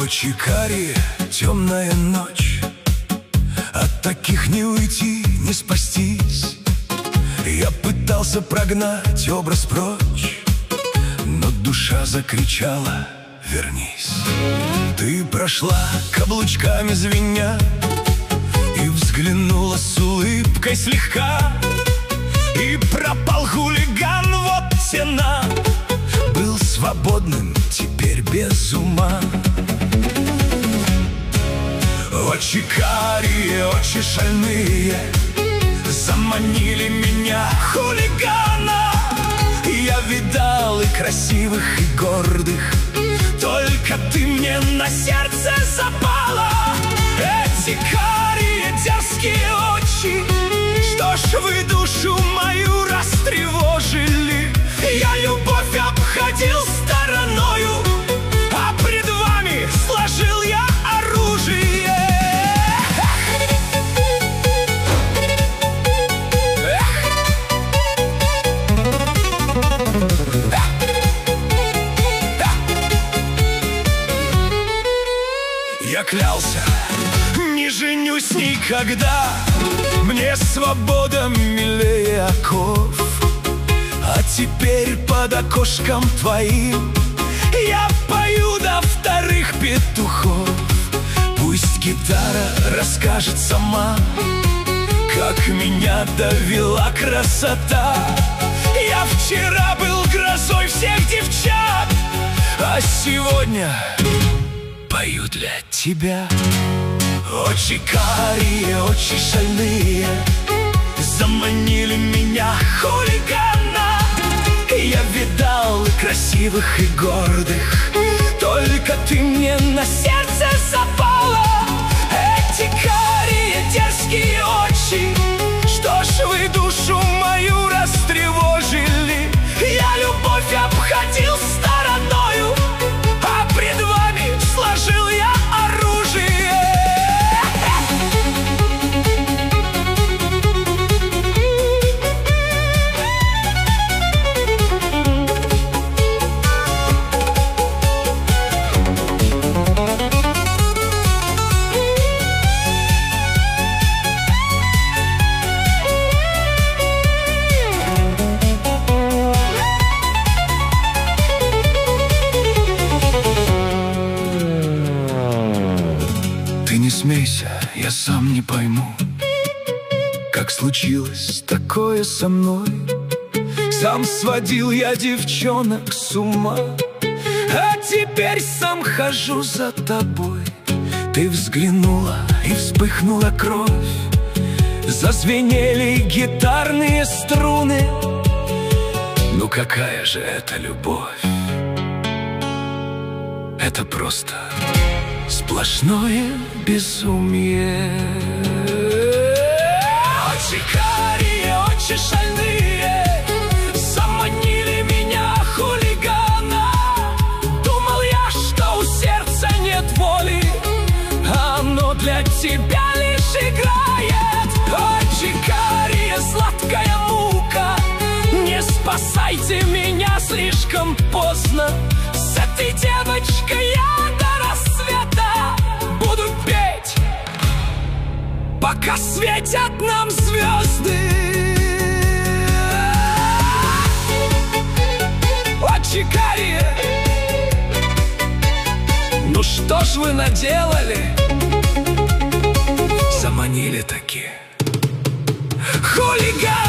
Очи карие, темная ночь, от таких не уйти, не спастись. Я пытался прогнать образ прочь, но душа закричала: вернись. Ты прошла, каблучками звеня, и взглянула с улыбкой слегка. И пропал хулиган, вот цена. Был свободным, теперь без ума. Очи карие, очи шальные заманили меня, хулигана. Я видал и красивых, и гордых, только ты мне на сердце запала. Эти карие дерзкие очи, что ж вы душу мою растревожили. Я любовь обходил стороною, а пред вами сложил я оружие. Я клялся, не женюсь никогда, мне свобода милее оков. А теперь под окошком твоим я пою до вторых петухов. Пусть гитара расскажет сама, как меня довела красота. Я вчера был грозой всех девчат, а сегодня пою для тебя. Очи карие, очи шальные заманили меня, хулигана. Я видал и красивых, и гордых, только ты мне на сердце запала. Эти карие дерзкие очи, что ж вы душу мою растревожили. Я любовь обходил стороною, а пред вами сложил я оружие. Не смейся, я сам не пойму, как случилось такое со мной. Сам сводил я девчонок с ума, а теперь сам хожу за тобой. Ты взглянула, и вспыхнула кровь, зазвенели гитарные струны. Ну какая же это любовь? Это просто сплошное безумие. Очи карие, очи шальные заманили меня, хулигана. Думал я, что у сердца нет воли, а оно для тебя лишь играет. Очи карие, сладкая мука, не спасайте меня слишком поздно. С этой девочкой я до рассвета буду петь, пока светят нам звезды. Очи карие, ну что ж вы наделали? Заманили таки, хулиган.